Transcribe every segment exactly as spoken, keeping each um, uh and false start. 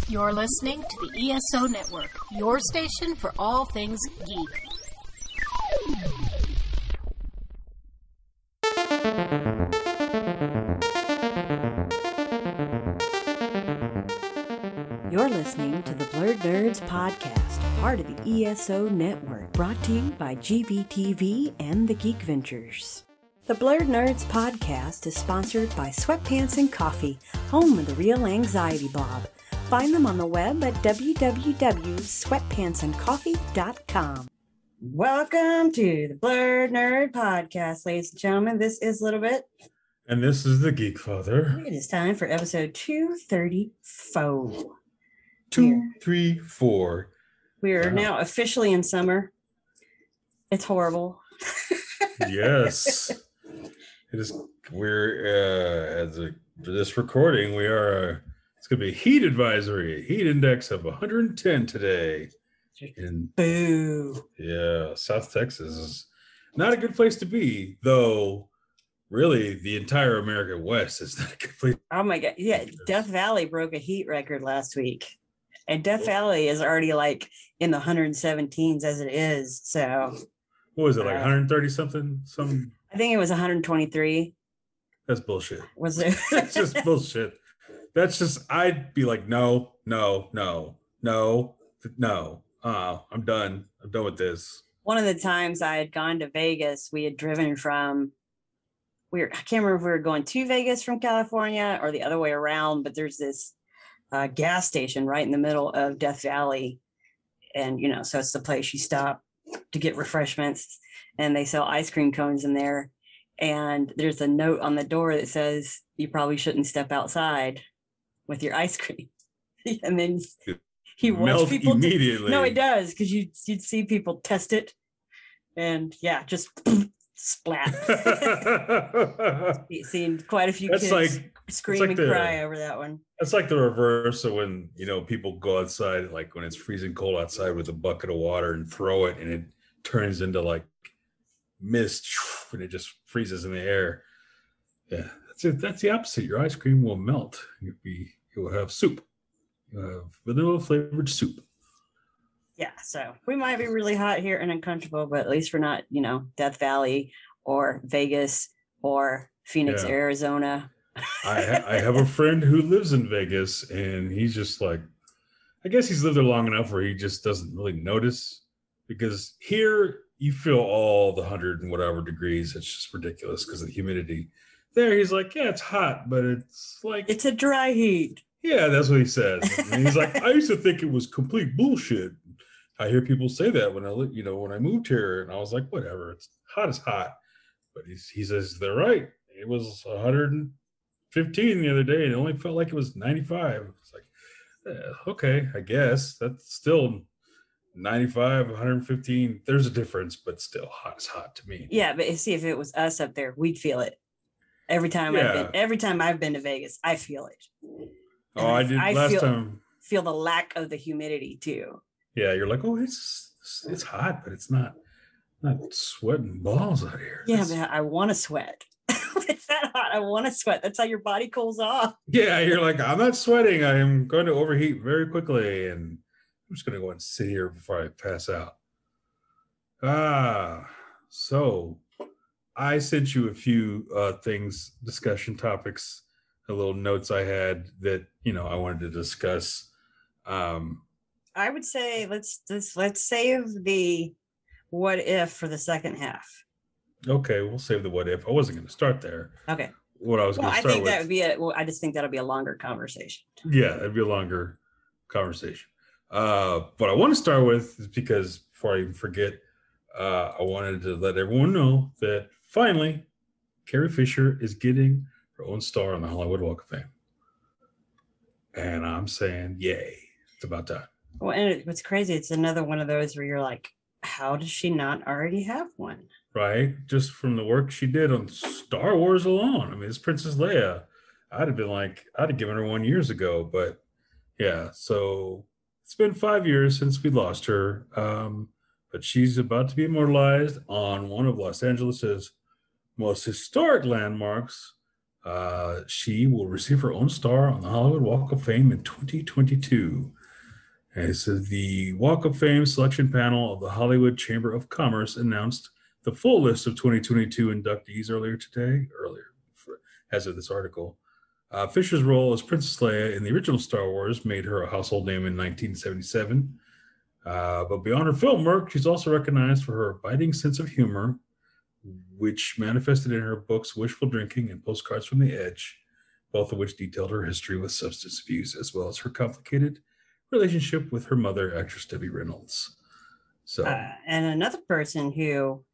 You're listening to the E S O Network, your station for all things geek. You're listening to the Blurred Nerds Podcast, part of the E S O Network, brought to you by G V T V and the Geek Ventures. The Blurred Nerds Podcast is sponsored by Sweatpants and Coffee, home of the real anxiety blob. Find them on the web at w w w dot sweatpants and coffee dot com. Welcome to the Blurred Nerd Podcast, ladies and gentlemen. This is Little Bit. And this is the Geek Father. It is time for episode two thirty-four. Two, three, four. We are Wow. now officially in summer. It's horrible. Yes. It is. We're, uh, as a, for this recording, we are, uh, it's going to be a heat advisory, a heat index of one hundred ten today. In, Boo. yeah, South Texas is not a good place to be, though. Really, the entire American West is not a good place. Oh my God. Yeah. Death Valley broke a heat record last week. And Death Valley is already like in the one hundred seventeens as it is. So What was it, like uh, one hundred thirty something? Some I think it was one hundred twenty-three. That's bullshit. Was it? That's just bullshit. That's just, I'd be like, no, no, no, no, no. Uh, I'm done. I'm done with this. One of the times I had gone to Vegas, we had driven from, we were, I can't remember if we were going to Vegas from California or the other way around, but there's this uh, gas station right in the middle of Death Valley. And, you know, so it's the place you stop to get refreshments, and they sell ice cream cones in there. And there's a note on the door that says, you probably shouldn't step outside with your ice cream. And then you watch Melt people immediately. No, it does, because you, you'd see people test it. And yeah, just splat. Seen quite a few That's kids like, scream like and the- cry over that one. That's like the reverse of when, you know, people go outside, like when it's freezing cold outside with a bucket of water and throw it and it turns into like mist and it just freezes in the air. Yeah, that's it. That's the opposite. Your ice cream will melt. You'll be, you will have soup. You'll have vanilla flavored soup. Yeah, so we might be really hot here and uncomfortable, but at least we're not, you know, Death Valley or Vegas or Phoenix, Yeah. Arizona. I, ha- I have a friend who lives in Vegas, and he's just like, I guess he's lived there long enough where he just doesn't really notice, because here you feel all the hundred and whatever degrees. It's just ridiculous because of the humidity. There, he's like, yeah, it's hot, but it's like, It's a dry heat. yeah, that's what he says. And he's like, I used to think it was complete bullshit. I hear people say that when I, li- you know, when I moved here, and I was like, whatever, it's hot as hot. But he's, he says they're right. It was one hundred fifteen the other day, and it only felt like it was ninety-five. It's like, eh, okay, I guess that's still ninety-five, one hundred fifteen. There's a difference, but still, hot is hot to me. Yeah, but see, if it was us up there, we'd feel it. Every time I've Yeah. been, every time I've been to Vegas, I feel it. Oh, I did I last feel- time. Feel the lack of the humidity too. Yeah, you're like, oh, it's it's hot, but it's not not sweating balls out here. Yeah, It's- but I want to sweat. It's that hot. I want to sweat. That's how your body cools off. Yeah, you're like, I'm not sweating. I am going to overheat very quickly, and I'm just going to go and sit here before I pass out. Ah, so I sent you a few uh, things, discussion topics, a little notes I had that, you know, I wanted to discuss. Um, I would say let's let's let's save the what if for the second half. okay, we'll save the what if. I wasn't going to start there. Okay. What I was Well, going to I start think with. that would be a. Well, I just think that'll be a longer conversation. Yeah, it'd be a longer conversation. Uh, what I want to start with is because before I even forget, uh, I wanted to let everyone know that finally, Carrie Fisher is getting her own star on the Hollywood Walk of Fame. And I'm saying, yay, it's about time. Well, and it, what's crazy, it's another one of those where you're like, how does she not already have one? Right? Just from the work she did on Star Wars alone. I mean, it's Princess Leia. I'd have been like, I'd have given her one years ago. But yeah, so it's been five years since we lost her. Um, but she's about to be immortalized on one of Los Angeles's most historic landmarks, Uh, she will receive her own star on the Hollywood Walk of Fame in twenty twenty-two. And it says the Walk of Fame selection panel of the Hollywood Chamber of Commerce announced the full list of twenty twenty-two inductees earlier today, earlier, for, as of this article. Uh, Fisher's role as Princess Leia in the original Star Wars made her a household name in nineteen seventy-seven. Uh, but beyond her film work, she's also recognized for her biting sense of humor, which manifested in her books Wishful Drinking and Postcards from the Edge, both of which detailed her history with substance abuse, as well as her complicated relationship with her mother, actress Debbie Reynolds. So, Uh, and another person who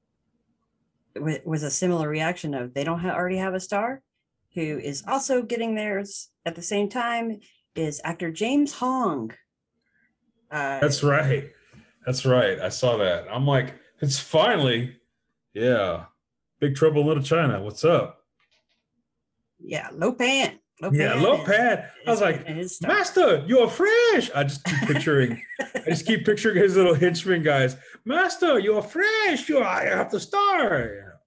w- was a similar reaction of they don't ha- already have a star, who is also getting theirs at the same time, is actor James Hong. Uh, that's right. That's right. I saw that. I'm like, it's finally, yeah. Big Trouble in Little China. What's up? yeah, Lopan. Yeah, Lopan. I was like, Master, you're fresh. I just keep picturing, I just keep picturing his little henchman guys. Master, you're fresh. You I have the star. You know,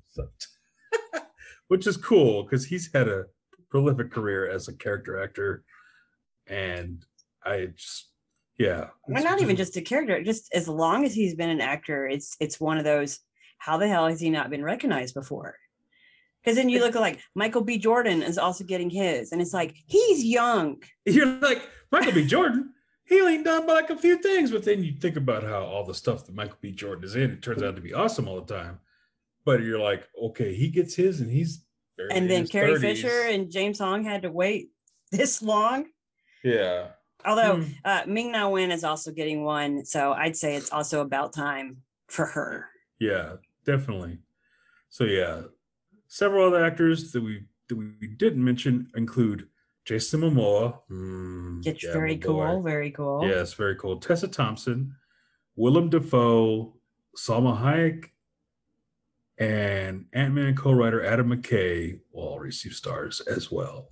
so, which is cool because he's had a prolific career as a character actor, and I just, yeah. Well, not even just a character. Just as long as he's been an actor, it's it's one of those. How the hell has he not been recognized before? Because then you look at like Michael B. Jordan is also getting his, and it's like he's young. You're like Michael B. Jordan. He ain't done but like a few things, but then you think about how all the stuff that Michael B. Jordan is in, it turns out to be awesome all the time. But you're like, okay, he gets his, and he's barely And in then his Carrie thirties. Fisher and James Hong had to wait this long. Yeah. Although Hmm. uh, Ming Na Wen is also getting one, so I'd say it's also about time for her. Yeah, definitely. So yeah, several other actors that we that we didn't mention include Jason Momoa. Mm, It's yeah, very my boy. cool, very cool. Yes, very cool. Tessa Thompson, Willem Dafoe, Salma Hayek, and Ant-Man co-writer Adam McKay will all receive stars as well.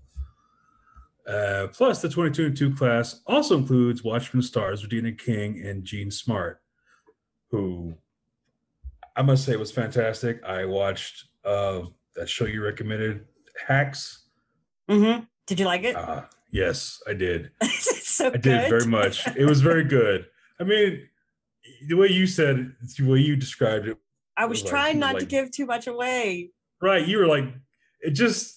Uh, plus, the twenty twenty-two class also includes Watchmen stars Regina King and Gene Smart, who I must say was fantastic. I watched uh, that show you recommended, Hacks. Mm-hmm. Did you like it? Uh, yes, I did. It's so I good. did very much. It was very good. I mean, the way you said it, the way you described it, I was like- trying not to like- give too much away. right? You were like, it just.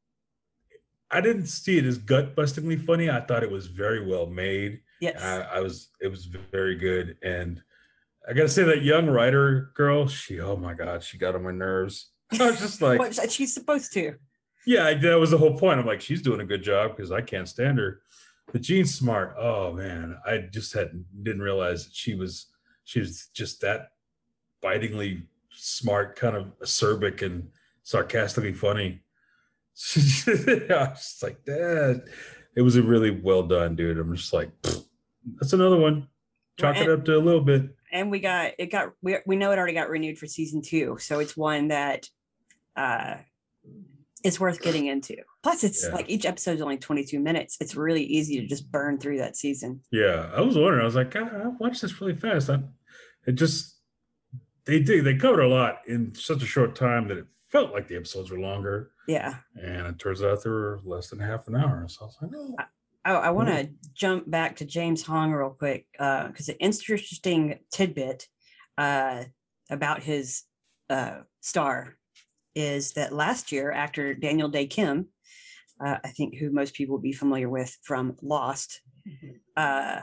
I didn't see it as gut bustingly funny. I thought it was very well made. Yes. I, I was. It was very good, and I gotta say that young writer girl, she. Oh my god, she got on my nerves. I was just like, What she's supposed to. yeah, I, that was the whole point. I'm like, she's doing a good job because I can't stand her. But Jean Smart, oh man, I just had didn't realize that she was she was just that bitingly smart, kind of acerbic and sarcastically funny. I was just like, that. It was a really well done, dude. I'm just like, pfft, that's another one. Chalk Well, it up to a little bit. And we got it got we we know it already got renewed for season two, so it's one that uh is worth getting into. Plus, it's Yeah. like each episode is only twenty-two minutes. It's really easy to just burn through that season. Yeah, I was wondering. I was like, God, I watched this really fast. I, it just they did they covered a lot in such a short time that it felt like the episodes were longer. Yeah. And it turns out they were less than half an hour. So I was like, oh. I, I want to jump back to James Hong real quick because an interesting tidbit uh, about his uh, star is that last year, actor Daniel Day Kim, uh, I think who most people would be familiar with from Lost, uh,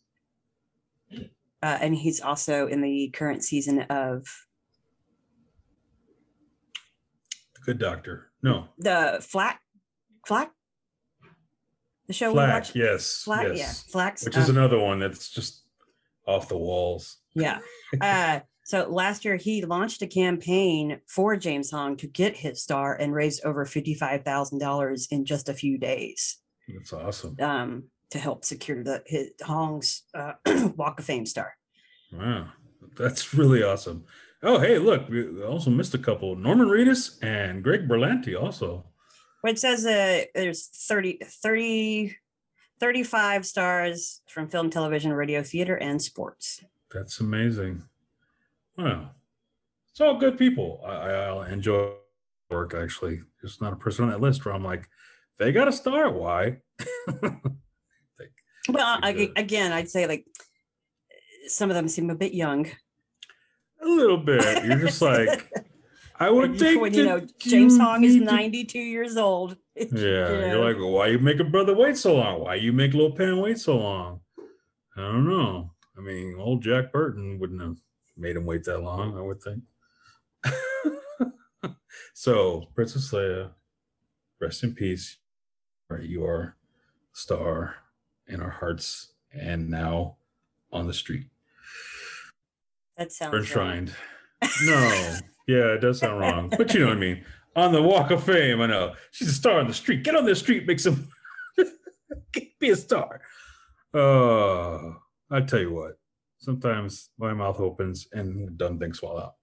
uh, and he's also in the current season of The Good Doctor. No. the Flack, Flack, the show we Flack, watched. yes. Flack, yes. yeah, Flax. Which is uh, another one that's just off the walls. Yeah. Uh, so last year he launched a campaign for James Hong to get his star and raised over fifty-five thousand dollars in just a few days That's awesome. um, to help secure the his Hong's uh, Walk of Fame star. Wow. That's really awesome. Oh, hey, look, we also missed a couple. Norman Reedus and Greg Berlanti also. Well, it says uh, there's thirty, thirty, thirty-five stars from film, television, radio, theater, and sports. That's amazing. Wow. It's all good people. I, I'll enjoy work actually. There's not a person on that list where I'm like, they got a star. Why? Well, I, again, I'd say like some of them seem a bit young. A little bit. You're just like, I would think when you know James Hong is ninety-two years old. Yeah, you know? You're like, well, why you make a brother wait so long? Why you make Lil Pan wait so long? I don't know. I mean, old Jack Burton wouldn't have made him wait that long, I would think. So, Princess Leia, rest in peace. Right, you are a star in our hearts and now on the street. That sounds enshrined. No, yeah, it does sound wrong, but you know what I mean. On the Walk of Fame, I know she's a star on the street. Get on the street, make some, be a star. Uh, I tell you what. Sometimes my mouth opens and dumb things fall out.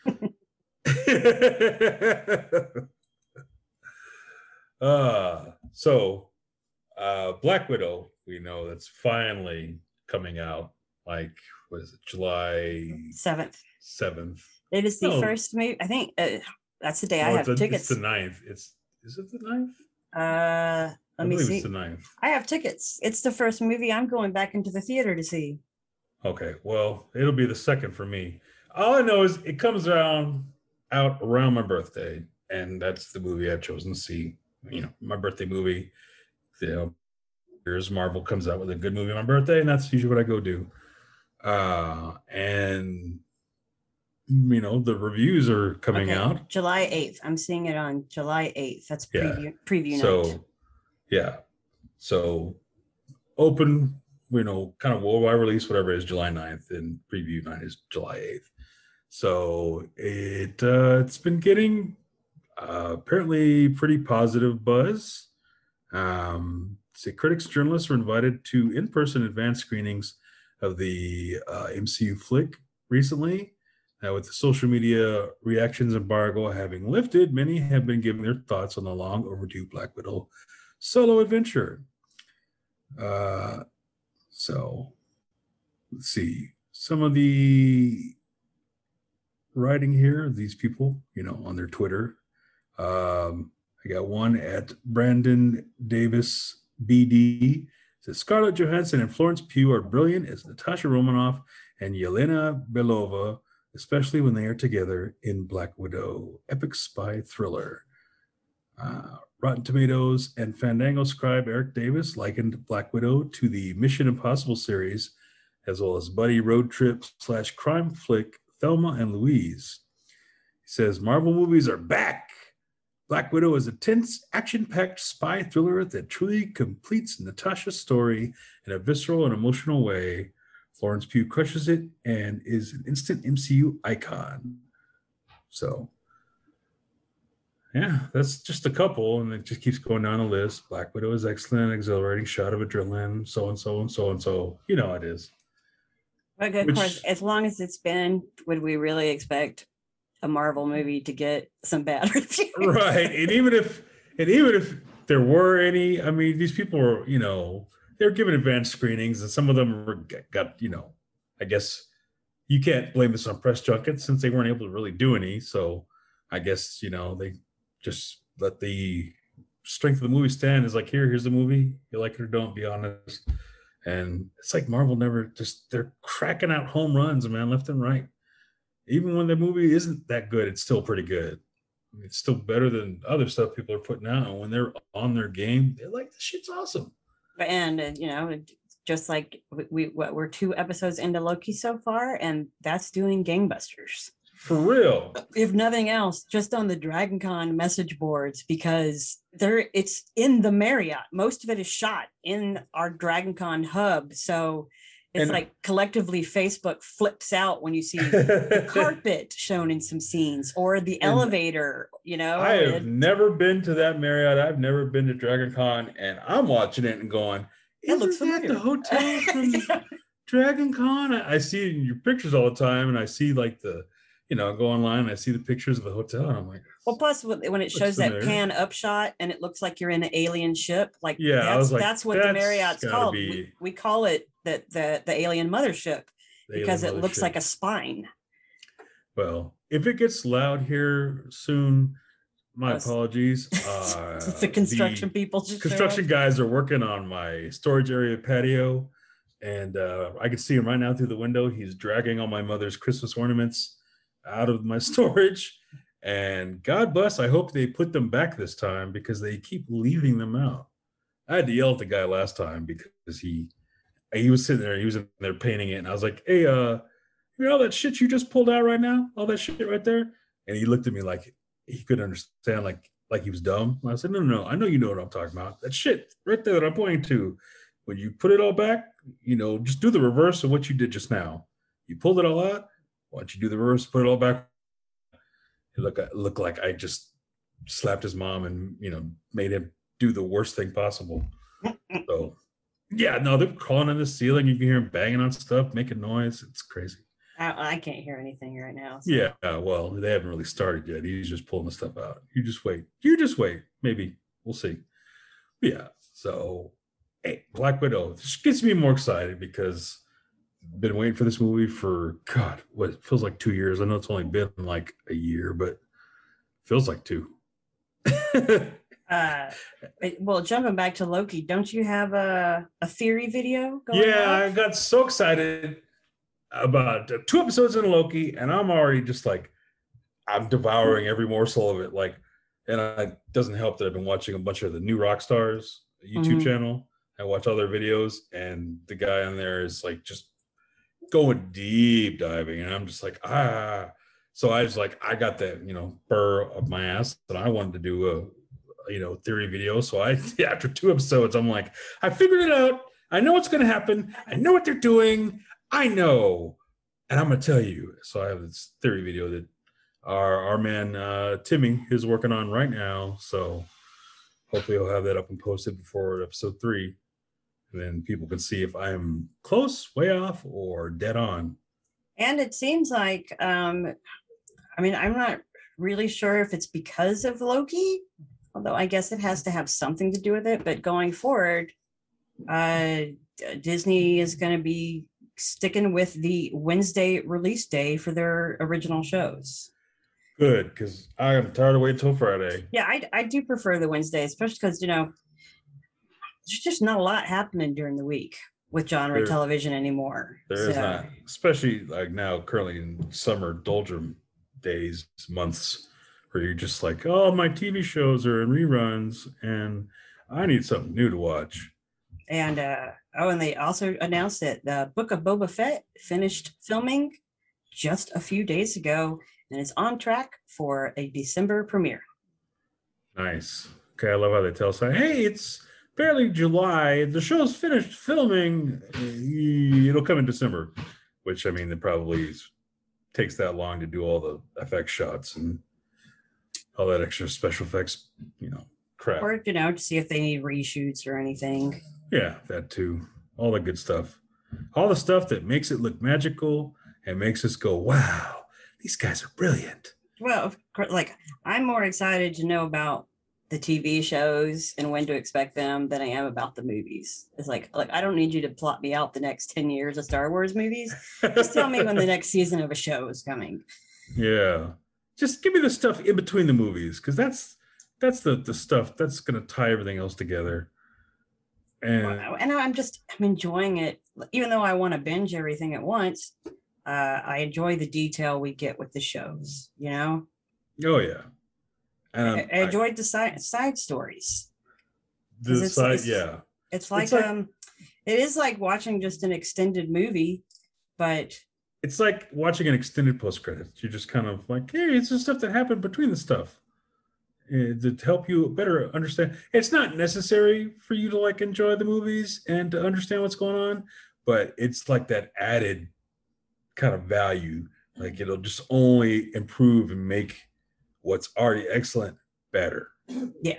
uh, so, uh, Black Widow, we know that's finally coming out. Like, what is it, July seventh? Seventh. It is the oh. first movie. I think uh, that's the day no, I have a, tickets. It's the ninth. It's is it the ninth? Uh, let I me see. It's the ninth. I have tickets. It's the first movie I'm going back into the theater to see. Okay, well, it'll be the second for me. All I know is it comes around out around my birthday, and that's the movie I've chosen to see. You know, my birthday movie. You know, here's Marvel comes out with a good movie on my birthday, and that's usually what I go do. Uh, and you know, the reviews are coming okay. out July eighth. I'm seeing it on July eighth. That's preview yeah. preview so, night. Yeah. So open, you know, kind of worldwide release, whatever it is, July ninth, and preview night is July eighth. So it uh, it's been getting uh, apparently pretty positive buzz. Um, say critics, journalists were invited to in-person advanced screenings of the uh, M C U flick recently. Now, with the social media reactions embargo having lifted, many have been giving their thoughts on the long overdue Black Widow solo adventure. Uh, so, let's see. Some of the writing here, these people, you know, on their Twitter. Um, I got one at Brandon Davis B D. It says Scarlett Johansson and Florence Pugh are brilliant as Natasha Romanoff and Yelena Belova, especially when they are together in Black Widow, epic spy thriller. Uh, Rotten Tomatoes and Fandango scribe Eric Davis likened Black Widow to the Mission Impossible series, as well as buddy road trip slash crime flick Thelma and Louise. He says Marvel movies are back. Black Widow is a tense, action-packed spy thriller that truly completes Natasha's story in a visceral and emotional way. Florence Pugh crushes it and is an instant M C U icon. So, yeah, that's just a couple, and it just keeps going down the list. Black Widow is excellent, exhilarating shot of adrenaline, so and so and so and so. You know how it is. But of Which, course, as long as it's been, would we really expect a Marvel movie to get some bad reviews? Right, and even if and even if there were any, I mean, these people were, you know, they're given advanced screenings, and some of them were, got, you know, I guess you can't blame this on press junkets since they weren't able to really do any. So I guess, you know, they just let the strength of the movie stand. Is like, here, here's the movie. You like it or don't, be honest. And it's like Marvel never just, they're cracking out home runs, man, left and right. Even when the movie isn't that good, it's still pretty good. I mean, it's still better than other stuff people are putting out. And when they're on their game, they're like, this shit's awesome. And, uh, you know, just like we, what, we're two episodes into Loki so far, and that's doing gangbusters. For real. If nothing else, just on the Dragon Con message boards, because there it's in the Marriott. Most of it is shot in our Dragon Con hub. So it's and, like collectively Facebook flips out when you see the carpet shown in some scenes or the elevator, you know. I have and, never been to that Marriott. I've never been to Dragon Con, and I'm watching it and going, that looks that the hotel from Dragon Con? I, I see it in your pictures all the time, and I see like the, you know, I go online and I see the pictures of the hotel, and I'm like, well, plus when it shows that pan upshot and it looks like you're in an alien ship, like yeah, that's, I was like, that's what that's the Marriott's called. Be... We, we call it the the the alien mothership the because alien it mothership. Looks like a spine. Well, if it gets loud here soon, My I was- apologies. Uh, the construction people just showed construction up. guys are working on my storage area patio, and uh, I can see him right now through the window. He's dragging all my mother's Christmas ornaments out of my storage, and God bless. I hope they put them back this time because they keep leaving them out. I had to yell at the guy last time because he he was sitting there, he was in there painting it, and I was like, "Hey, uh, you know all that shit you just pulled out right now? All that shit right there?" And he looked at me like he couldn't understand, like like he was dumb. And I said, "No, no, no, I know you know what I'm talking about. That shit right there that I'm pointing to. When you put it all back, you know, just do the reverse of what you did just now. You pulled it all out. Why don't you do the reverse, put it all back?" It looked looked like I just slapped his mom and you know made him do the worst thing possible. So yeah, no, they're crawling in the ceiling. You can hear them banging on stuff, making noise. It's crazy. I, I can't hear anything right now. So. Yeah, well, they haven't really started yet. He's just pulling the stuff out. You just wait. You just wait. Maybe we'll see. Yeah. So, hey, Black Widow. This gets me more excited because I've been waiting for this movie for God. What it feels like two years. I know it's only been like a year, but it feels like two. Uh, well, jumping back to Loki, don't you have a, a theory video going Yeah, on? I got so excited about two episodes in Loki, and I'm already just like, I'm devouring every morsel of it. Like, and it doesn't help that I've been watching a bunch of the New Rock Stars YouTube Mhm. channel. I watch all their videos, and the guy on there is like just going deep diving, and I'm just like, ah. So I was like, I got that, you know, burr up my ass that I wanted to do a, you know, theory video. So I, after two episodes, I'm like, I figured it out. I know what's going to happen. I know what they're doing. I know, and I'm going to tell you. So I have this theory video that our our man uh, Timmy is working on right now. So hopefully he'll have that up and posted before episode three, and then people can see if I'm close, way off, or dead on. And it seems like, um, I mean, I'm not really sure if it's because of Loki, although I guess it has to have something to do with it. But going forward, uh, Disney is going to be sticking with the Wednesday release day for their original shows. Good, because I am tired of waiting until Friday. Yeah, I, I do prefer the Wednesday, especially because, you know, there's just not a lot happening during the week with genre There- television anymore. There is So, not, especially like now, currently in summer doldrum days, months, where you're just like, oh, my T V shows are in reruns, and I need something new to watch. And uh, oh, and they also announced that the Book of Boba Fett finished filming just a few days ago and is on track for a December premiere. Nice. Okay, I love how they tell us, like, hey, it's barely July. The show's finished filming. It'll come in December, which I mean, it probably is, takes that long to do all the F X shots and all that extra special effects, you know, crap. Or, you know, to see if they need reshoots or anything. Yeah, that too. All the good stuff. All the stuff that makes it look magical and makes us go, wow, these guys are brilliant. Well, of course, like, I'm more excited to know about the T V shows and when to expect them than I am about the movies. It's like, like I don't need you to plot me out the next ten years of Star Wars movies. Just tell me when the next season of a show is coming. Yeah. Just give me the stuff in between the movies, because that's that's the, the stuff that's going to tie everything else together. And And I'm just, I'm enjoying it. Even though I want to binge everything at once, uh, I enjoy the detail we get with the shows, you know? oh, yeah. And I, um, I enjoyed the side, side stories. the 'cause it's- side, it's- yeah. It's like, It's like- um, it is like watching just an extended movie, but It's like watching an extended post credits. You're just kind of like, hey, it's the stuff that happened between the stuff. eh, to help you better understand. It's not necessary for you to like enjoy the movies and to understand what's going on, but it's like that added kind of value. Like it'll just only improve and make what's already excellent better. Yeah.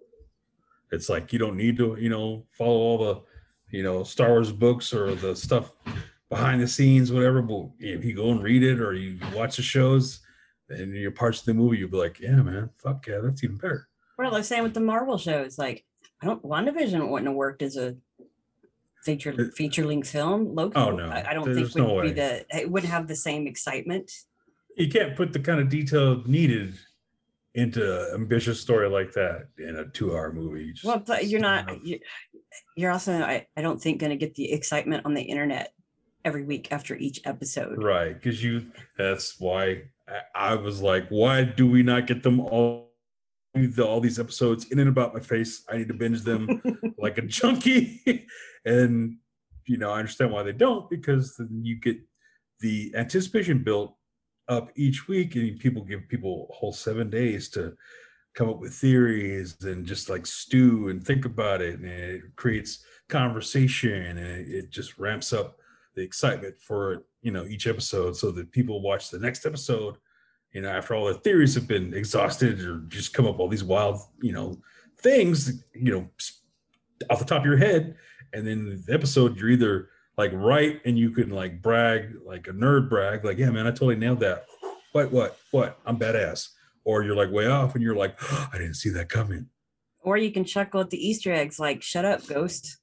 It's like you don't need to, you know, follow all the, you know, Star Wars books or the stuff behind the scenes, whatever. But if you go and read it or you watch the shows, and your parts of the movie, you'll be like, yeah, man, fuck yeah, that's even better. well, like saying with the Marvel shows, like I don't WandaVision wouldn't have worked as a feature It- feature length film. Loki, Oh, no. I, I don't There's think no would be way. the it wouldn't have the same excitement. You can't put the kind of detail needed into an ambitious story like that in a two-hour movie. You just- Well, but you're not not. enough. you- You're also, I, I don't think, going to get the excitement on the internet every week after each episode. Right, because you that's why I, I was like, why do we not get them all the, all these episodes in and about my face? I need to binge them like a junkie. And you know, I understand why they don't, because then you get the anticipation built up each week, and people give people a whole seven days to come up with theories and just like stew and think about it, and it creates conversation, and it, it just ramps up the excitement for, you know, each episode, so that people watch the next episode, you know, after all the theories have been exhausted, or just come up with all these wild, you know, things, you know, off the top of your head. And then the episode, you're either like right and you can like brag, like a nerd brag, like, yeah, man, I totally nailed that. What, what, what? I'm badass. Or you're like way off and you're like, oh, I didn't see that coming. Or you can chuckle at the Easter eggs, like, shut up, ghost.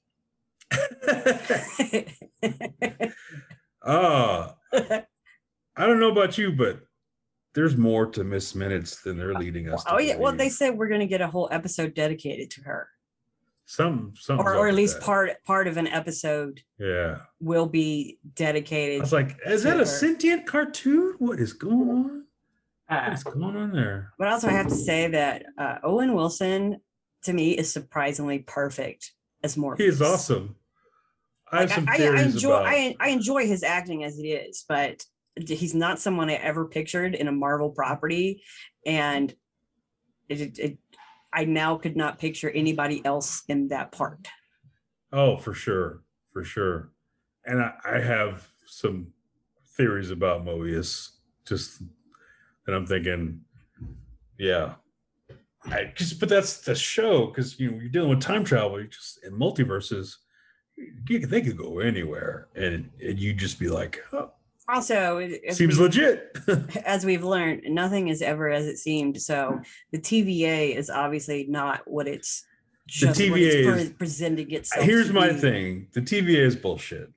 Ah, I don't know about you, but there's more to Miss Minutes than they're leading us to. Oh, yeah. Well, they believe. said we're going to get a whole episode dedicated to her. Some, some, Or, or at least part part of an episode Yeah. will be I dedicated. was like, is to that her. a sentient cartoon? What is going on? What Uh, is going on there? but also, I have to say that uh, Owen Wilson, to me, is surprisingly perfect as Morbius. He is awesome. I have Like, some I, I theories enjoy about. I, I enjoy his acting as it is, but he's not someone I ever pictured in a Marvel property, and it, it, it I now could not picture anybody else in that part. Oh, for sure, for sure. And I, I have some theories about Mobius. Just and I'm thinking, yeah, I just but that's the show, because you know you're dealing with time travel, you just in multiverses. You can, they could go anywhere, and, and you just be like, oh, Also, as seems we- legit. as we've learned, nothing is ever as it seemed. So the T V A is obviously not what it's just T what V A it's is- pre- presenting itself. Here's to my be. thing: the T V A is bullshit,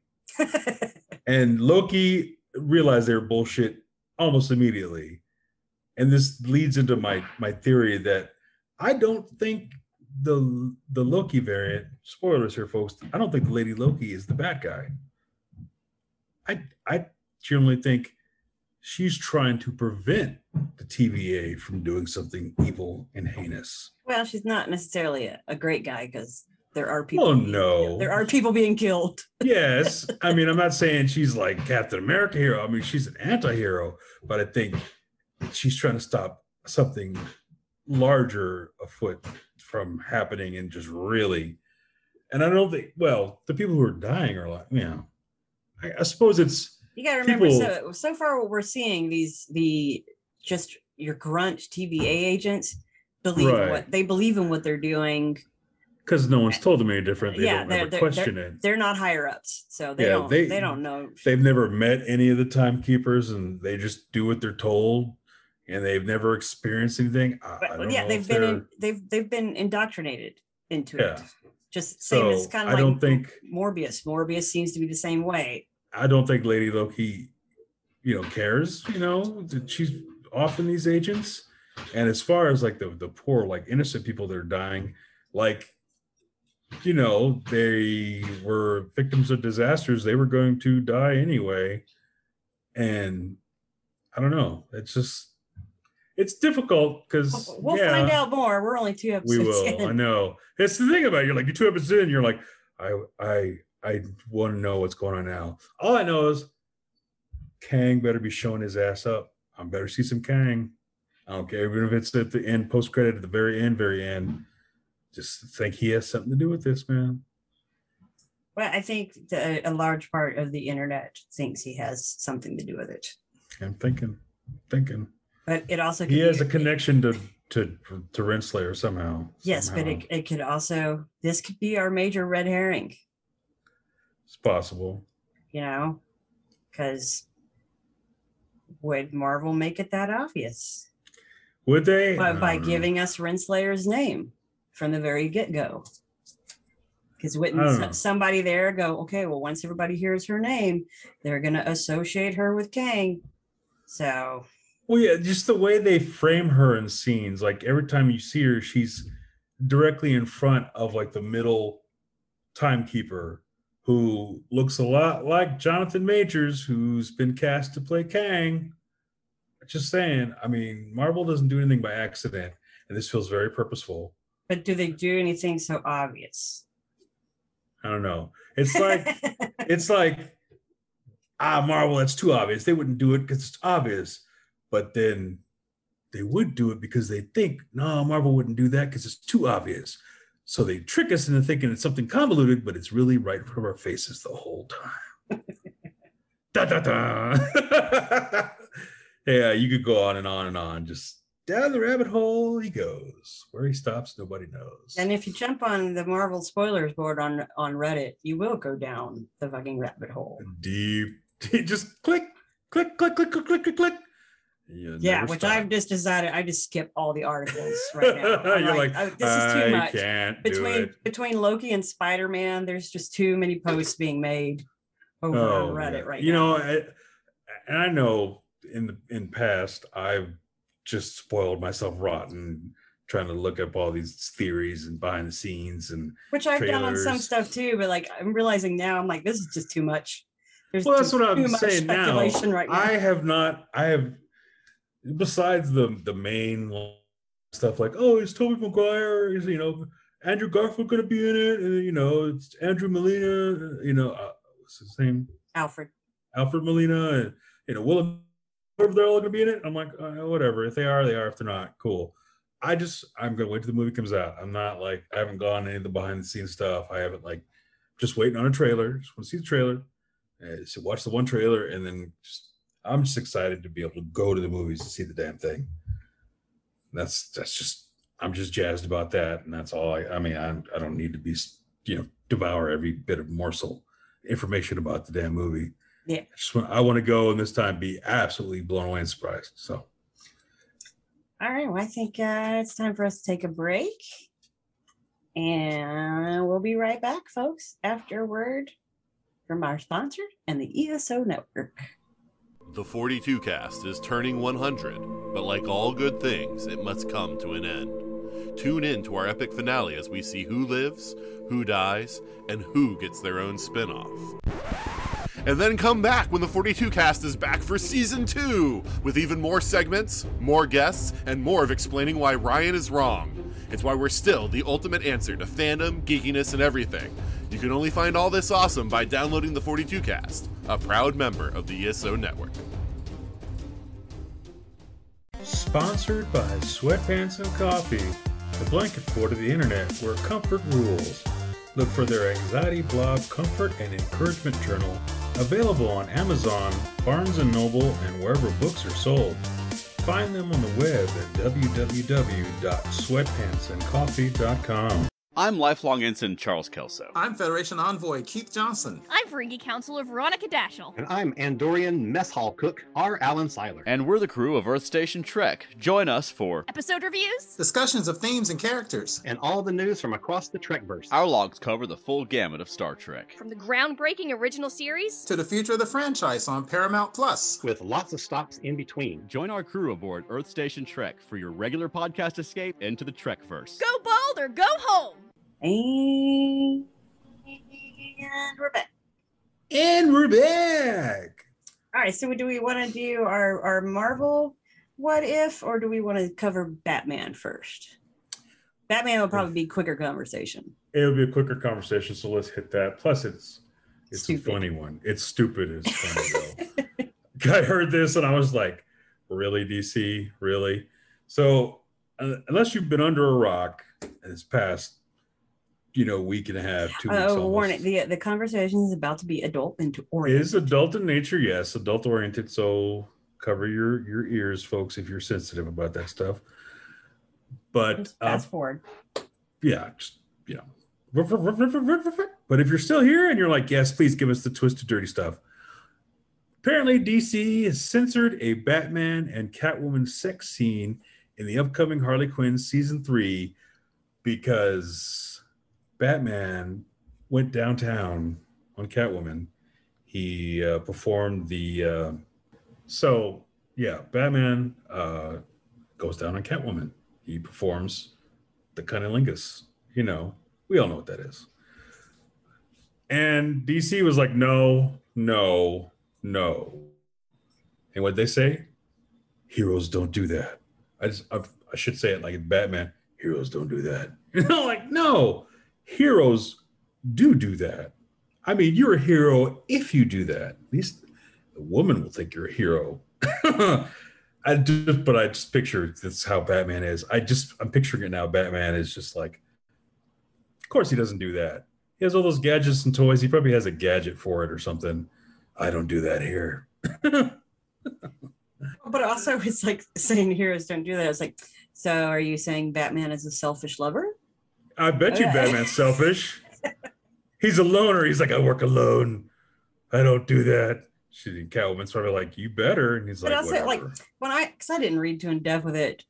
and Loki realized they were bullshit almost immediately. And this leads into my my theory that I don't think the the Loki variant, spoilers here, folks, I don't think Lady Loki is the bad guy. I I generally think she's trying to prevent the T V A from doing something evil and heinous. Well, she's not necessarily a, a great guy, because there are people. Oh being- no. there are people being killed. Yes. I mean, I'm not saying she's like Captain America hero. I mean, she's an anti-hero, but I think she's trying to stop something larger afoot from happening, and just really, and I don't think, well, the people who are dying are like, you know, I, I suppose it's, You got to remember, People- so so far what we're seeing, these the just your grunt T V A agents believe in Right. what they believe in what they're doing. because no one's told them any different. They Yeah, don't they're- ever they're- question it. They're not higher ups, so they Yeah, don't they- they, don't know. They've never met any of the timekeepers, and they just do what they're told, and they've never experienced anything. I, I But don't yeah, know they've if been they're- in, they've they've been indoctrinated into Yeah. it. Just same as So kind I of like don't think Morbius. Morbius seems to be the same way. I don't think Lady Loki, you know, cares. You know, that she's often these agents. And as far as like the the poor, like innocent people that are dying, like, you know, they were victims of disasters. They were going to die anyway. And I don't know. It's just, it's difficult because We'll yeah, find out more. We're only two we episodes will. in. I know. It's the thing about it. You're like, you're two episodes in, you're like, I I I want to know what's going on now. All I know is Kang better be showing his ass up. I better see some Kang. I don't care, even if it's at the end, post credit at the very end, very end. Just think he has something to do with this, man. Well, I think the, a large part of the internet thinks he has something to do with it. I'm thinking, thinking. But it also could He be- has a connection to to to Renslayer somehow. Yes, but somehow. it, it could also, this could be our major red herring, It's possible. you know, because would Marvel make it that obvious? Would they? By, I by don't know. giving us Renslayer's name from the very get-go. Because I wouldn't don't so- know. somebody there go, okay, well, once everybody hears her name, they're going to associate her with Kang. So Well, yeah, just the way they frame her in scenes. Like every time you see her, she's directly in front of like the middle timekeeper who looks a lot like Jonathan Majors, who's been cast to play Kang. Just saying. I mean, Marvel doesn't do anything by accident, and this feels very purposeful. But do they do anything so obvious? I don't know. It's like it's like ah, Marvel, that's too obvious. They wouldn't do it because it's obvious. But then they would do it because they think, no, Marvel wouldn't do that because it's too obvious. So they trick us into thinking it's something convoluted, but it's really right in front of our faces the whole time. Da da da. Yeah, you could go on and on and on. Just down the rabbit hole he goes. Where he stops, nobody knows. And if you jump on the Marvel spoilers board on, on Reddit, you will go down the fucking rabbit hole. Deep. Just click, click, click, click, click, click, click, click. You yeah, which stop. I've just decided I just skip all the articles right now. I'm You're like, like, oh, this is too I much. can't between do it. between Loki and Spider-Man, there's just too many posts being made over Oh, on Reddit yeah. right you now. know, I, and I know in the in past I've just spoiled myself rotten trying to look up all these theories and behind the scenes and Which I've done on some trailers. stuff too, but like I'm realizing now, I'm like, this is just too much. There's Well, that's too, what I'm too much saying now. speculation right now. I have not. I have, besides the the main stuff like, oh, is Tobey Maguire? Is you know Andrew Garfield going to be in it? And, you know, it's Andrew Molina. You know, uh, what's his name? Alfred. Alfred Molina, and you know, Willem. If they're all going to be in it, I'm like, uh, whatever. If they are, they are. If they're not, cool. I just, I'm going to wait till the movie comes out. I'm not like, I haven't gone any of the behind the scenes stuff. I haven't like, just waiting on a trailer. Just want to see the trailer. Uh, so watch the one trailer, and then just, I'm just excited to be able to go to the movies to see the damn thing. That's that's just, I'm just jazzed about that, and that's all. I, I mean, I, I don't need to be, you know, devour every bit of morsel information about the damn movie. Yeah. I just want, I want to go and this time be absolutely blown away and surprised. So. All right. Well, I think uh, it's time for us to take a break. And we'll be right back, folks, after a word from our sponsor and the E S O Network. The forty-two cast is turning one hundred, but like all good things, it must come to an end. Tune in to our epic finale as we see who lives, who dies, and who gets their own spin-off. And then come back when the forty-two cast is back for season two, with even more segments, more guests, and more of explaining why Ryan is wrong. It's why we're still the ultimate answer to fandom, geekiness, and everything. You can only find all this awesome by downloading the forty-two cast, a proud member of the E S O Network. Sponsored by Sweatpants and Coffee, the blanket fort of the internet where comfort rules. Look for their anxiety blog, comfort and encouragement journal, available on Amazon, Barnes and Noble, and wherever books are sold. Find them on the web at w w w dot sweatpants and coffee dot com. I'm lifelong ensign Charles Kelso. I'm Federation Envoy Keith Johnson. I'm Ferengi Counselor Veronica Dashel. And I'm Andorian Mess Hall Cook R. Alan Seiler. And we're the crew of Earth Station Trek. Join us for Episode reviews, Discussions of themes and characters, and all the news from across the Trekverse. Our logs cover the full gamut of Star Trek. from the groundbreaking original series. to the future of the franchise on Paramount Plus. With lots of stops in between. Join our crew aboard Earth Station Trek for your regular podcast escape into the Trekverse. Go bold or go home! And we're back. And we're back. All right. So do we want to do our, our Marvel what if, or do we want to cover Batman first? Batman will probably be quicker conversation. It'll be a quicker conversation, so let's hit that. Plus, it's it's Stupid. a funny one. It's stupid. It's funny though. I heard this and I was like, "Really, D C? Really?" So, uh, unless you've been under a rock and it's past, you know, week and a half, two weeks. Oh, almost, warning. The, the conversation is about to be adult and It oriented. is adult in nature, yes, adult oriented. So cover your your ears, folks, if you're sensitive about that stuff. But Just uh, fast forward. yeah, just you know. But if you're still here and you're like, yes, please give us the twisted, dirty stuff. Apparently, D C has censored a Batman and Catwoman sex scene in the upcoming Harley Quinn season three because Batman went downtown on Catwoman. He uh, performed the uh, so yeah, Batman uh, goes down on Catwoman. He performs the cunnilingus. You know, we all know what that is. And D C was like, no, no, no. And what they say? Heroes don't do that. I just, I, I should say it like Batman. Heroes don't do that. You know, like, no, heroes do do that. I mean, you're a hero if you do that. At least the woman will think you're a hero. I just, but I just picture that's how Batman is. I just, I'm picturing it now. Batman is just like, of course he doesn't do that. He has all those gadgets and toys. He probably has a gadget for it or something. I don't do that here. But also, it's like saying heroes don't do that. It's like, so are you saying Batman is a selfish lover? I bet you Okay. Batman's selfish. He's a loner. He's like, I work alone. I don't do that. She, Catwoman's probably like, you better. And he's But like, also, whatever. like, when I, because I didn't read too in depth with it,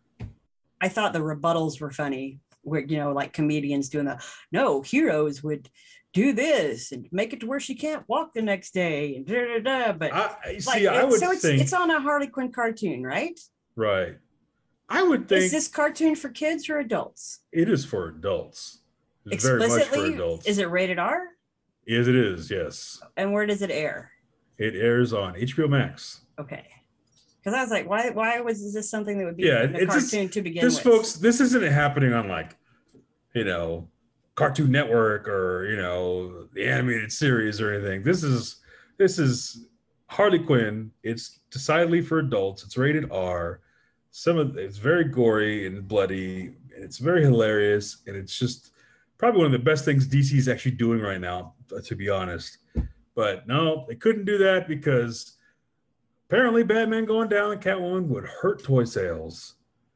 I thought the rebuttals were funny. Where, you know, like comedians doing that. No, heroes would do this and make it to where she can't walk the next day and da da da. But I, I- like, see, I it's- would so it's think, it's on a Harley Quinn cartoon, right? right. I would think Is this cartoon for kids or adults? it is for adults. It's very much for Explicitly, adults. is it rated R? Yes, it is. Yes. And where does it air? It airs on H B O Max. Okay. Because I was like, why why was this something that would be Yeah, in a it's just- cartoon to begin This, with? folks, this isn't happening on like, you know, Cartoon Network or, you know, the animated series or anything. This is this is Harley Quinn. It's decidedly for adults. It's rated R. Some of it's very gory and bloody, and it's very hilarious, and it's just probably one of the best things D C is actually doing right now, to be honest. But no, they couldn't do that because apparently Batman going down and Catwoman would hurt toy sales.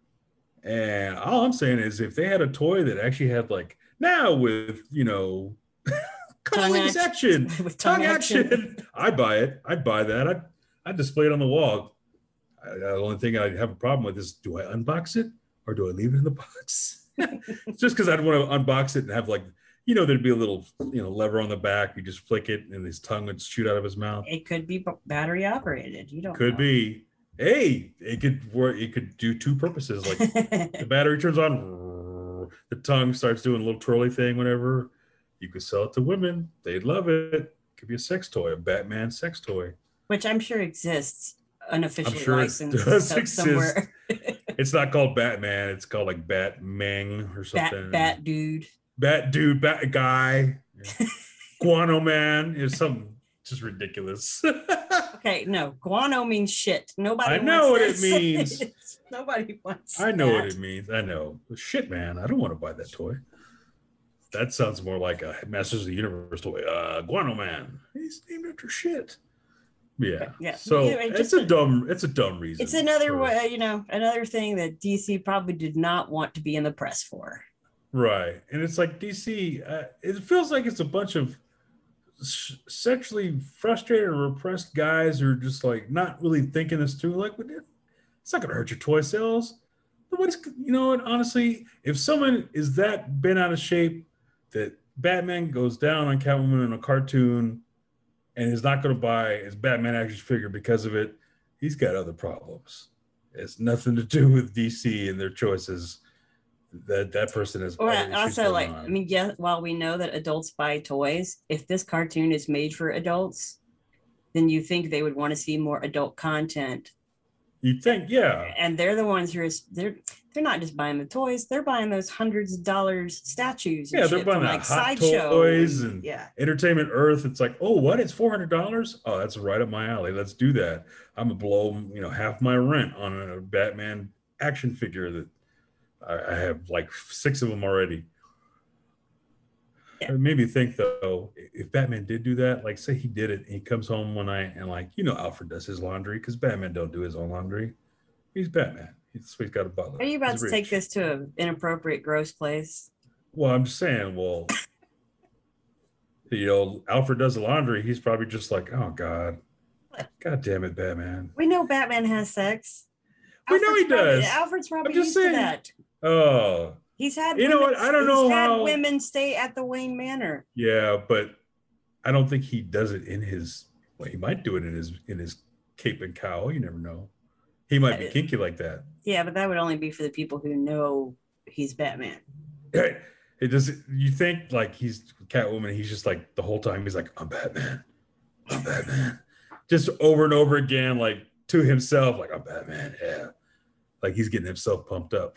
And all I'm saying is if they had a toy that actually had like now with, you know, Tongue cunnilingus action, With tongue action, I'd buy it. I'd buy that. I'd, I'd display it on the wall. I, the only thing I'd have a problem with is do I unbox it or do I leave it in the box? Just because I'd want to unbox it and have like, you know, there'd be a little, you know, lever on the back. You just flick it and his tongue would shoot out of his mouth. It could be b- battery operated. You don't Could know. be. Hey, it could work. It could do two purposes. Like the battery turns on, the tongue starts doing a little twirly thing. Whenever you could sell it to women, they'd love it. It could be a sex toy, a Batman sex toy. Which I'm sure exists unofficially I'm sure it licensed does some- exist. somewhere. It's not called Batman. It's called like Batmang or something. Bat, bat dude. Bat dude, Bat guy, Guano man is something just ridiculous. Okay, no, guano means shit. Nobody. I know what wants it that. means. Nobody wants. I know what that. it means. I know. Shit, man. I don't want to buy that toy. That sounds more like a Masters of the Universe toy. Uh, Guano Man. He's named after shit. Yeah. Yeah. So Yeah, it it's just- a dumb. It's a dumb reason. It's another for- way, you know, another thing that D C probably did not want to be in the press for. Right, and it's like D C. Uh, it feels like it's a bunch of s- sexually frustrated or repressed guys who are just like not really thinking this through. Like, "What if- it's not going to hurt your toy sales. Nobody's, you know what? Honestly, if someone is that bent out of shape that Batman goes down on Catwoman in a cartoon and is not going to buy his Batman action figure because of it, he's got other problems. It's nothing to do with D C and their choices. That that person is. Or other issues also, going like, on. I mean, yeah, while we know that adults buy toys, if this cartoon is made for adults, then you think they would want to see more adult content. you think, yeah, And they're the ones who are they're they're not just buying the toys; they're buying those hundreds of dollars statues. And Yeah, they're shit buying from, that like Hot Sideshow Toys and- yeah. Entertainment Earth. It's like, oh, what? It's four hundred dollars. Oh, that's right up my alley. Let's do that. I'm gonna blow, you know, half my rent on a Batman action figure that I, I have like six of them already. Yeah. It made me think though, if Batman did do that, like say he did it, and he comes home one night and like, you know, Alfred does his laundry because Batman don't do his own laundry. He's Batman. He's, he's got a butler. Are you about He's to take rich. this to an inappropriate, gross place? Well, I'm just saying, well, you know, Alfred does the laundry. He's probably just like, oh God, God damn it, Batman. We know Batman has sex. We know he Alfred's probably- does. Alfred's probably just used to saying. that. Oh, He's had You know women, what? I don't he's know had how- women stay at the Wayne Manor. yeah, but I don't think he does it in his. Well, he might do it in his in his cape and cowl. You never know. he might be kinky like that. Yeah, but that would only be for the people who know he's Batman. It does. You think like he's Catwoman? He's just like the whole time. He's like, I'm Batman. I'm Batman. Just over and over again, like to himself, like I'm Batman. Yeah, like he's getting himself pumped up.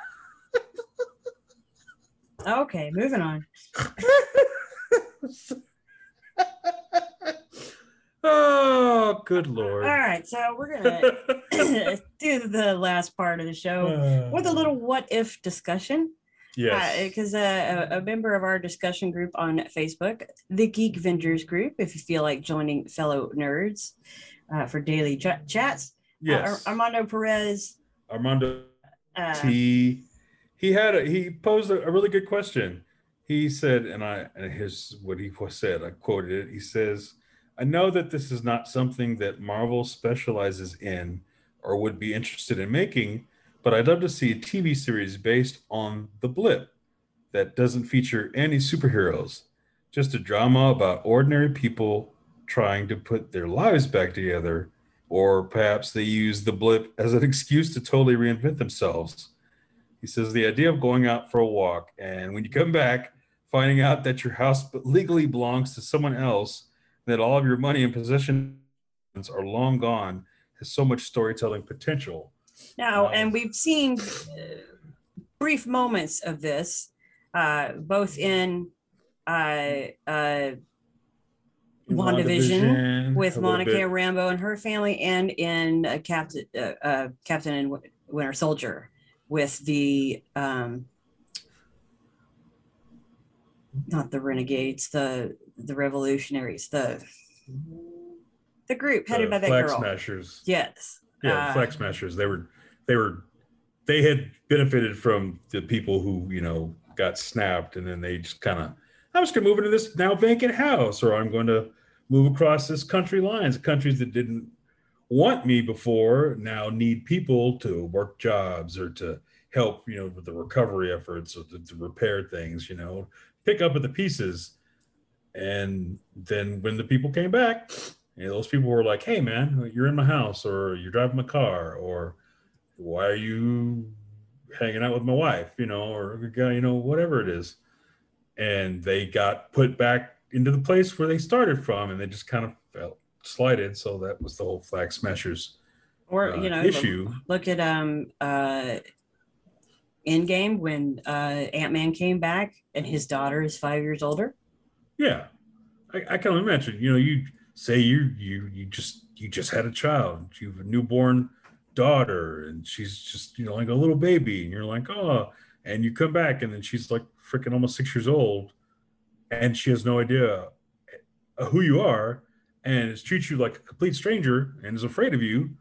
Okay, moving on. Oh, good Lord. All right, so we're gonna do the last part of the show uh, with a little what if discussion. Yes. Because uh, a, a member of our discussion group on Facebook, the Geek Vengers group, if you feel like joining fellow nerds uh, for daily ch- chats. Yes. Uh, Armando Perez. Armando uh, T. He had a, he posed a, a really good question. He said, and I and here's what he said. I quoted it. He says, "I know that this is not something that Marvel specializes in or would be interested in making, but I'd love to see a T V series based on The Blip that doesn't feature any superheroes, just a drama about ordinary people trying to put their lives back together, or perhaps they use The Blip as an excuse to totally reinvent themselves." He says, "The idea of going out for a walk and when you come back, finding out that your house legally belongs to someone else, that all of your money and possessions are long gone, has so much storytelling potential." Now, um, and we've seen uh, brief moments of this, uh, both in uh, uh, WandaVision with Monica Rambeau and her family, and in uh, Captain uh, uh, Captain and Winter Soldier with the um, not the Renegades, the the Revolutionaries, the the group headed the by that Flag girl. Smashers. Yes. Yeah, uh, Flag Smashers. They were, they were, they had benefited from the people who, you know, got snapped, and then they just kind of, I'm just gonna move into this now vacant house, or I'm going to move across this country lines. Countries that didn't want me before now need people to work jobs or to help, you know, with the recovery efforts or to, to repair things, you know, pick up at the pieces. And then when the people came back, you know, those people were like, "Hey man, you're in my house, or you're driving my car, or why are you hanging out with my wife?" You know, or, you know, whatever it is. And they got put back into the place where they started from, and they just kind of felt slighted. So that was the whole Flag Smashers or, uh, you know, issue. Look, look at um uh Endgame when uh Ant-Man came back and his daughter is five years older. Yeah, I, I can imagine. You know, you say you you you just you just had a child, you have a newborn daughter, and she's just, you know, like a little baby, and you're like, oh, and you come back, and then she's like freaking almost six years old, and she has no idea who you are, and treats you like a complete stranger, and is afraid of you.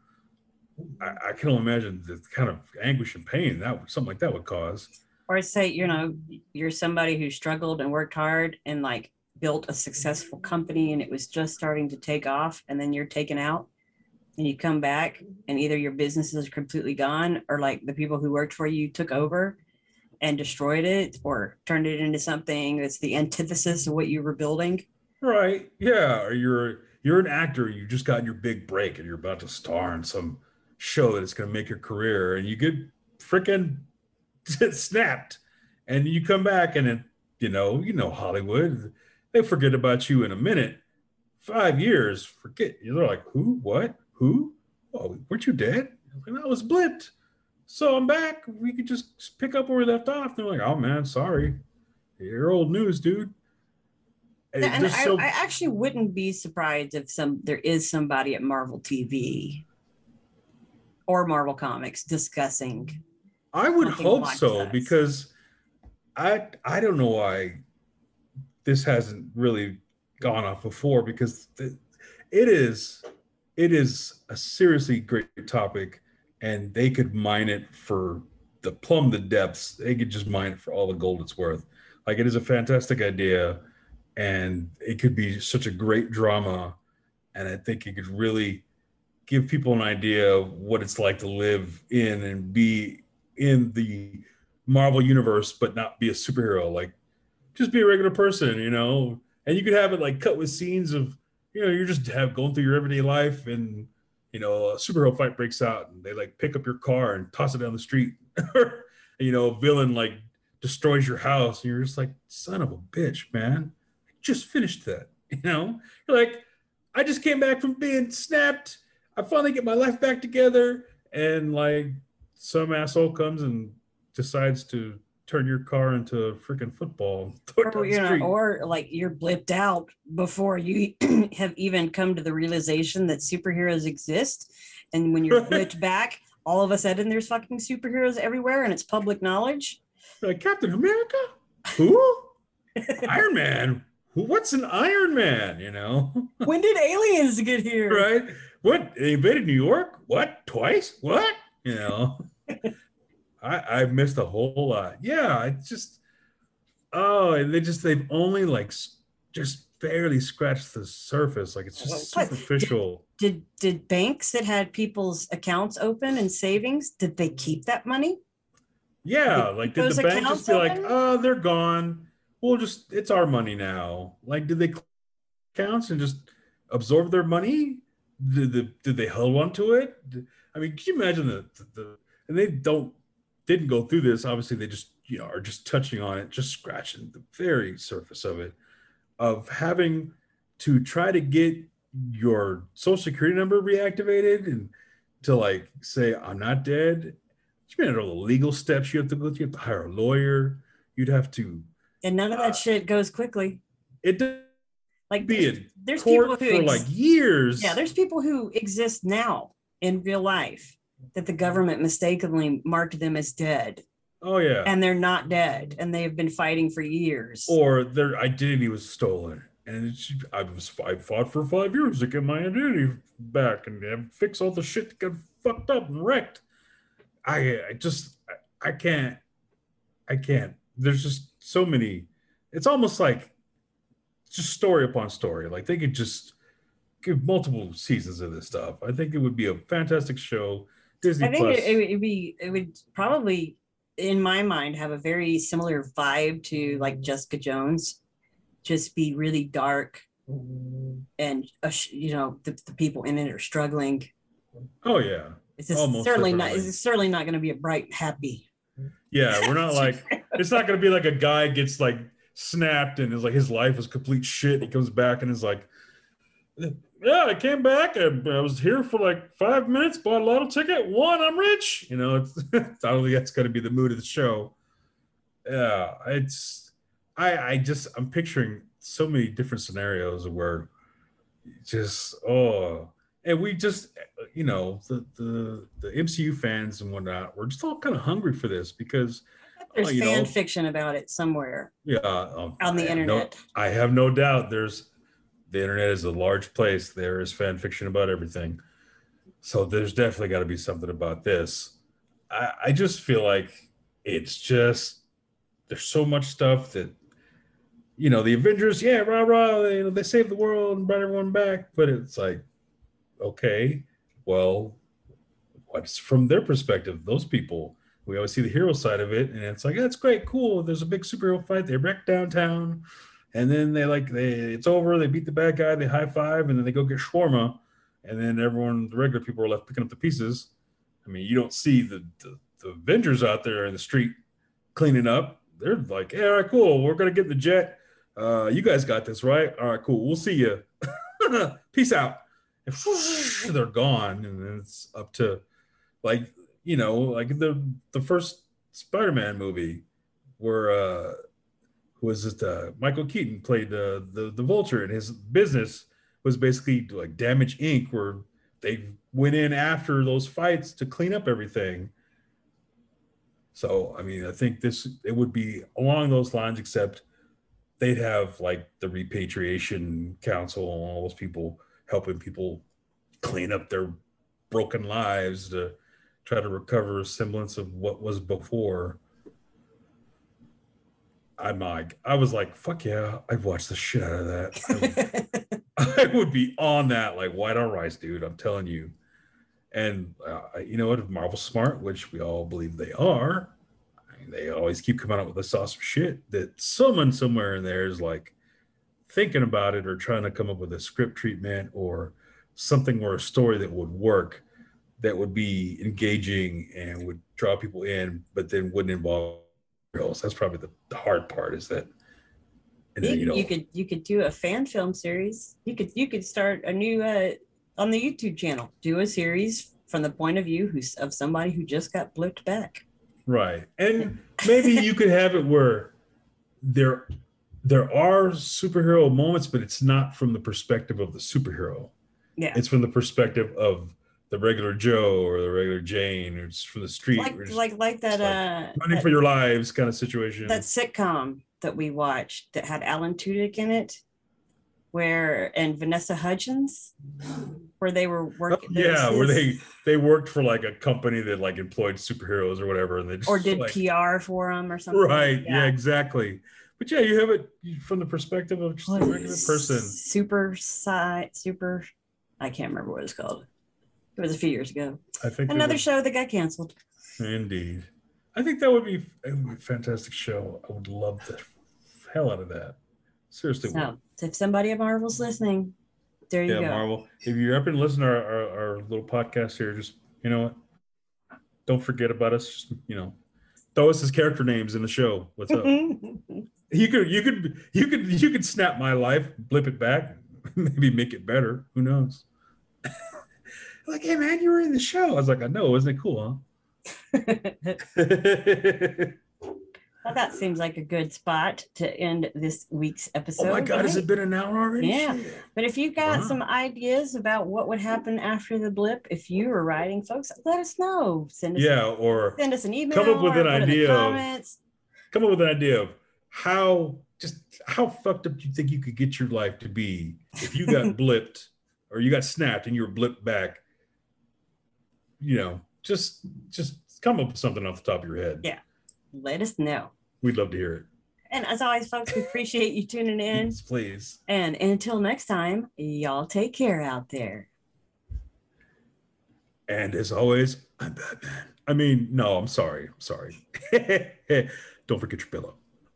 I, I can only imagine the kind of anguish and pain that something like that would cause. Or say, you know, you're somebody who struggled and worked hard and like built a successful company, and it was just starting to take off, and then you're taken out and you come back and either your business is completely gone, or like the people who worked for you took over and destroyed it or turned it into something that's the antithesis of what you were building. Right. Yeah. Or you're you're an actor, you just got your big break and you're about to star in some show that's going to make your career, and you get freaking snapped, and you come back, and then, you know, you know, Hollywood, they forget about you in a minute. Five years, forget. They're like, who, what, who? Oh, weren't you dead? And I was blipped. So I'm back. We could just pick up where we left off. They're like, oh man, sorry. You're old news, dude. And, and I, so- I actually wouldn't be surprised if some there is somebody at Marvel T V or Marvel Comics discussing. I would hope like so, this. because I I don't know why this hasn't really gone off before, because it is it is a seriously great topic, and they could mine it for the plumb the depths. They could just mine it for all the gold it's worth. Like, it is a fantastic idea, and it could be such a great drama, and I think it could really give people an idea of what it's like to live in and be in the Marvel universe, but not be a superhero. Like, just be a regular person, you know. And you could have it like cut with scenes of, you know, you're just have going through your everyday life, and you know, a superhero fight breaks out and they like pick up your car and toss it down the street. You know, a villain like destroys your house. And you're just like, son of a bitch, man. I just finished that. You know, you're like, I just came back from being snapped. I finally get my life back together. And like some asshole comes and decides to turn your car into a freaking football. Or, you know, or like you're blipped out before you have even come to the realization that superheroes exist. And when you're blipped back, all of a sudden there's fucking superheroes everywhere and it's public knowledge. Like Captain America? Who? Iron Man? Who? What's an Iron Man? You know? When did aliens get here? Right? What? They invaded New York? What? Twice? What? You know? I, I've missed a whole lot. Yeah, I just, oh, and they just, they've only like just barely scratched the surface. Like it's just What? superficial. Did did banks that had people's accounts open and savings, did they keep that money? Yeah, Did like did those the bank accounts just be like, open? oh, they're gone. We'll just, it's our money now. Like, did they close accounts and just absorb their money? Did, the, did they hold on to it? Did- I mean, can you imagine the, the, the, and they don't, didn't go through this. Obviously, they just, you know, are just touching on it, just scratching the very surface of it, of having to try to get your social security number reactivated and to like say, I'm not dead. You mean all the legal steps you have to go through, you have to hire a lawyer. You'd have to, And none of that Uh, shit goes quickly. it does Like be there's, in there's people court who for ex- like years. yeah, there's people who exist now in real life that the government mistakenly marked them as dead, Oh yeah. and they're not dead, and they have been fighting for years. Or their identity was stolen. And it's, I was I fought for five years to get my identity back and, and fix all the shit that got fucked up and wrecked. I I just I, I can't I can't. There's just so many. It's almost like just story upon story. Like they could just give multiple seasons of this stuff. I think it would be a fantastic show. Disney I think Plus. it, it would be it would probably, in my mind, have a very similar vibe to like Jessica Jones. Just be really dark, and uh, sh- you know the, the people in it are struggling. Oh yeah. It's just Almost certainly not. definitely. It's certainly not going to be a bright, happy. Yeah, we're not like it's not gonna be like a guy gets like snapped and is like his life is complete shit. He comes back and is like, yeah, I came back. I, I was here for like five minutes, bought a lotto ticket, won. I'm rich. You know, it's I don't think that's gonna be the mood of the show. Yeah, it's I I just I'm picturing so many different scenarios where just oh. And we just, you know, the, the the M C U fans and whatnot, we're just all kind of hungry for this because, There's oh, you fan know, fiction about it somewhere yeah, um, on the I have internet. No, I have no doubt. There's the internet is a large place. There is fan fiction about everything, so there's definitely got to be something about this. I, I just feel like it's just there's so much stuff that, you know, the Avengers, yeah, rah rah, they, you know, they saved the world and brought everyone back, but it's like, okay, well, what's from their perspective? Those people, we always see the hero side of it, and it's like, that's great, cool. There's a big superhero fight. They wreck downtown, and then they like they it's over. They beat the bad guy. They high five, and then they go get shawarma, and then everyone, the regular people, are left picking up the pieces. I mean, you don't see the the, the Avengers out there in the street cleaning up. They're like, hey, all right, cool. We're gonna get in the jet. Uh, you guys got this, right? All right, cool. We'll see you. Peace out. And they're gone, and then it's up to, like, you know, like the the first Spider-Man movie where uh who was it uh Michael Keaton played the the the Vulture, and his business was basically like Damage Incorporated, where they went in after those fights to clean up everything. So I mean, I think this it would be along those lines, except they'd have like the repatriation council and all those people helping people clean up their broken lives to try to recover a semblance of what was before. I'm like, I was like, fuck yeah, I'd watch the shit out of that. I would, I would be on that like white on rice, dude. I'm telling you. And uh, you know what? If Marvel's smart, which we all believe they are, I mean, they always keep coming out with this awesome shit that someone somewhere in there is like thinking about it or trying to come up with a script treatment or something or a story that would work, that would be engaging and would draw people in, but then wouldn't involve girls. That's probably the, the hard part is that. And then, you, you know, you could you could do a fan film series. You could you could start a new uh, on the YouTube channel. Do a series from the point of view who's of somebody who just got blipped back. right. And maybe you could have it where there there are superhero moments, but it's not from the perspective of the superhero. Yeah, It's from the perspective of the regular Joe or the regular Jane, or it's from the street. like We're just like like that like uh running that, for your lives kind of situation. that sitcom that we watched that had Alan Tudyk in it, where and Vanessa Hudgens, where they were working. Oh, yeah, where they they worked for like a company that like employed superheroes or whatever, and they just or did like, P R for them or something. right. Yeah. exactly. But yeah, you have it from the perspective of just a regular person. Super side, super. I can't remember what it's called. It was a few years ago. I think Another was, show that got canceled. Indeed, I think that would be, it would be a fantastic show. I would love the hell out of that. Seriously. So if somebody at Marvel's listening, there you yeah, go. Marvel. If you're up and listen to our, our, our little podcast here, just, you know what? Don't forget about us. Just, you know, throw us as character names in the show. What's up? you could, you could, you could, you could snap my life, blip it back, maybe make it better. Who knows? Like, hey man, you were in the show. I was like, I know, isn't it cool, huh? Well, that seems like a good spot to end this week's episode. Oh my God, has it been an hour already? Yeah. Shit. But if you've got Wow. some ideas about what would happen after the blip, if you were writing, folks, let us know. Send us, Yeah, or send us an email. come up with or an put in the idea of- comments. come up with an idea of how just how fucked up do you think you could get your life to be if you got blipped or you got snapped and you were blipped back. You know, just just come up with something off the top of your head. Yeah. Let us know. We'd love to hear it. And as always, folks, we appreciate you tuning in. Yes, please. And until next time, y'all take care out there. And as always, I'm Batman. I mean, no, I'm sorry. I'm sorry. Don't forget your pillow.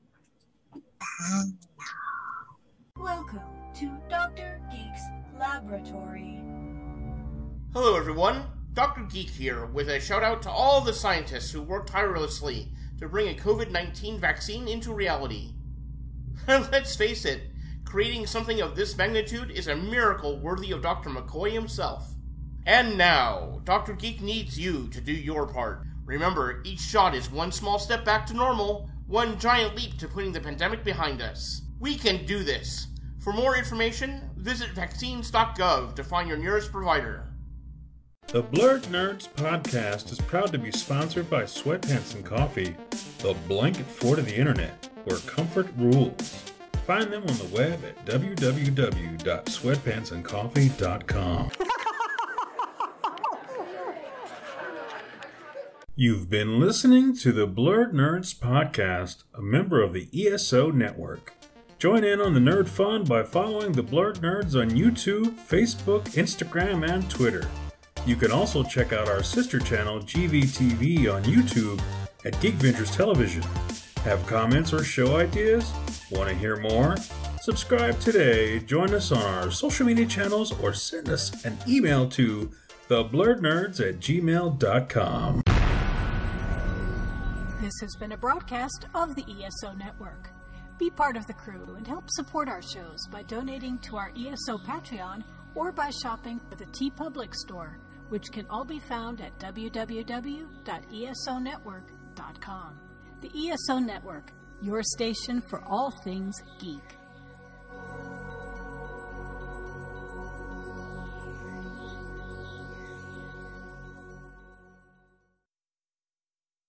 Welcome to Doctor Geek's Laboratory. Hello everyone, Doctor Geek here with a shout out to all the scientists who worked tirelessly to bring a COVID nineteen vaccine into reality. Let's face it, creating something of this magnitude is a miracle worthy of Doctor McCoy himself. And now, Doctor Geek needs you to do your part. Remember, each shot is one small step back to normal, one giant leap to putting the pandemic behind us. We can do this. For more information, visit vaccines dot gov to find your nearest provider. The Blurred Nerds podcast is proud to be sponsored by Sweatpants and Coffee, the blanket fort of the internet, where comfort rules. Find them on the web at w w w dot sweatpants and coffee dot com. You've been listening to the Blurred Nerds podcast, a member of the E S O network. Join in on the nerd fun by following the Blurred Nerds on YouTube, Facebook, Instagram, and Twitter. You can also check out our sister channel, G V T V, on YouTube at Geek Ventures Television. Have comments or show ideas? Want to hear more? Subscribe today, join us on our social media channels, or send us an email to the blurred nerds at gmail dot com. This has been a broadcast of the E S O Network. Be part of the crew and help support our shows by donating to our E S O Patreon or by shopping at the TeePublic store, which can all be found at w w w dot e s o network dot com. The E S O Network, your station for all things geek.